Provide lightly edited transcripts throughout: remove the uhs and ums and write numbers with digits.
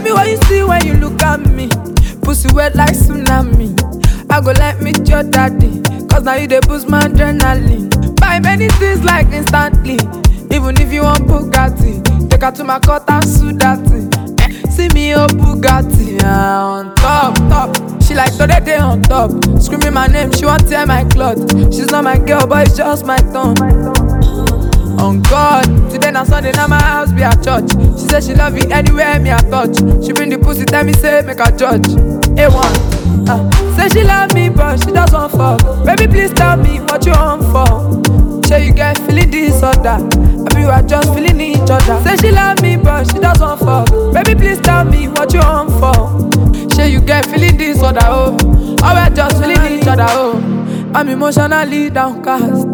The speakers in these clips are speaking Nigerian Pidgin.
me what you see when you look at me. Pussy wet like tsunami. I go like meet your daddy, cause now you dey boost my adrenaline. Buy many things like instantly. Even if you want Bugatti, take her to my court and sue that thing. See me oh Bugatti, on top. She like today day on top. Screaming my name, she want tear my cloth. She's not my girl, but it's just my tongue. On God, today na Sunday, now my house be her church. She say she love you anywhere me I touch. She bring the pussy, tell me say make her judge. A1, say she love me but she just want fuck. Baby please tell me what you want for. Say you get feeling disorder, I be you are just feeling each other. Say she love me but she just want fuck. Baby please tell me what you want for. Say you get feeling disorder, oh, or we're just feeling each other, oh. I'm emotionally downcast.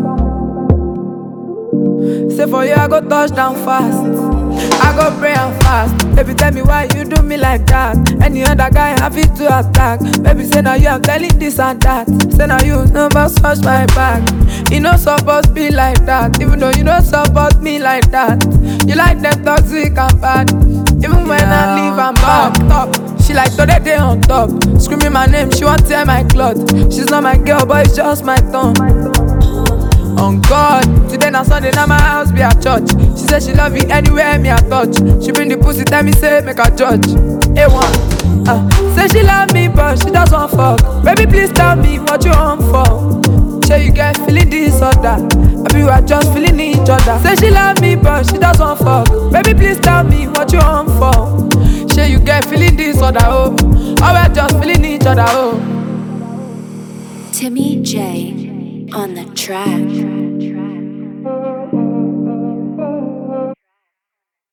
Say for you I go touch down fast, I go pray and fast. Baby tell me why you do me like that. Any other guy happy to attack. Baby say now you I'm telling this and that. Say now you never scratch my back. You no supposed to be like that. Even though you don't support me like that. You like them toxic and bad. Even when I leave I'm back. She like today day on top. Screaming my name, she want tear my cloth. She's not my girl but it's just my tongue. On God, today na Sunday, now my house be her church. She say she love you anywhere me I touch. She bring the pussy, tell me say make her judge. A1, say she love me but she just want fuck. Baby please tell me what you want for. Say you get feeling disorder, I be you are just feeling each other. Say she love me but she just want fuck. Baby please tell me what you want for. Say you get feeling disorder, oh, or we're just feeling each other, oh. Timmy J on the track.